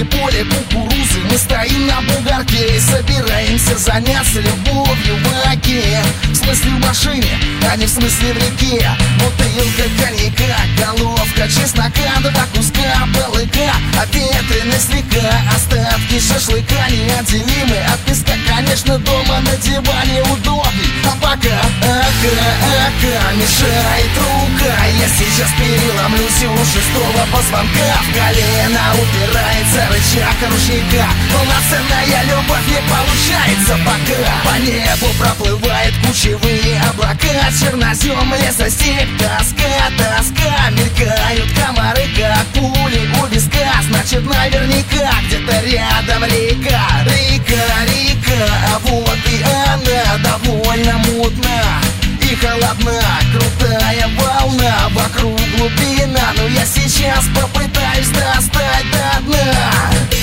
возле поля кукурузы. Мы стоим на бугорке и собираемся заняться любовью в оке. В смысле в машине, а не в смысле в реке. Бутылка коньяка, головка чеснока, два куска балыка, обветренный слегка. Остатки шашлыка неотделимы от песка. Конечно, дома на диване удобней, а пока мешает рука. Я сейчас переломлюсь у шестого позвонка. В колено упирается рычаг ручника. Полноценная любовь не получается пока. По небу проплывают кучевые облака. Чернозем, лесостепь, тоска. Мелькают комары, как пули у виска. Значит, наверняка где-то рядом река. А вот и она довольно мутна и холодна. Крутая волна, вокруг глубина. Но я сейчас попытаюсь достать до дна.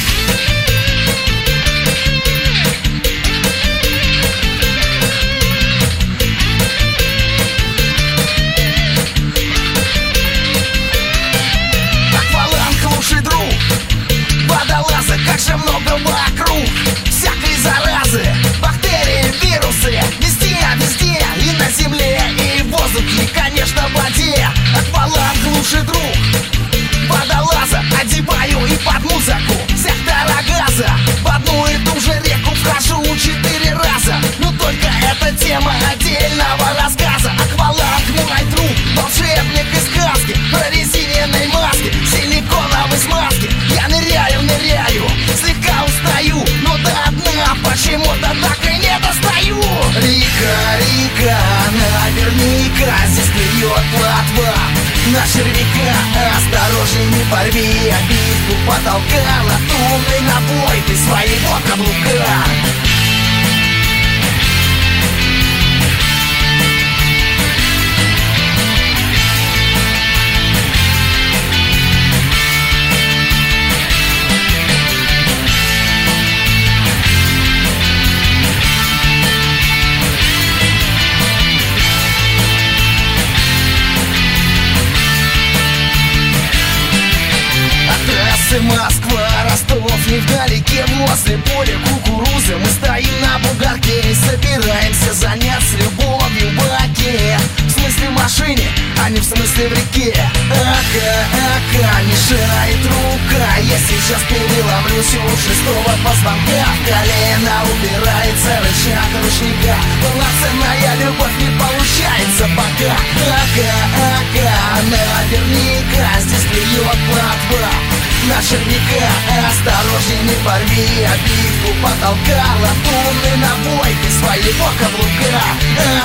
Акваланг лучший друг водолаза, как же много вокруг всякой заразы, бактерии, вирусы, везде, и на земле, и в воздухе, и, конечно, в воде. Акваланг лучший друг водолаза, одеваю и под музыку сектора газа. В одну и ту же реку вхожу 4 раза. Но только это тема отдельного рассказа. Акваланг мой друг, волшебник из сказки, прорезиненной маски, силиконовой смазки. Я ныряю, слегка устаю, но до дна почему-то так и не достаю. Река, наверняка здесь клюет плотва на червяка. Осторожней, не порви обивку потолка. Латунный набой ты своего каблука. Москва, Ростов, невдалеке, возле поля кукурузы. Мы стоим на бугорке и собираемся заняться любовью в оке. В смысле в машине, а не в смысле в реке. Ака, мешает рука. Я сейчас переломлюсь у шестого позвонка. В колено упирается рычаг ручника. Полноценная любовь не получается пока. Ака, наверняка здесь клюет плотва на червяка. Осторожней, не порви обивку потолка. Латунный набой ты своего каблука.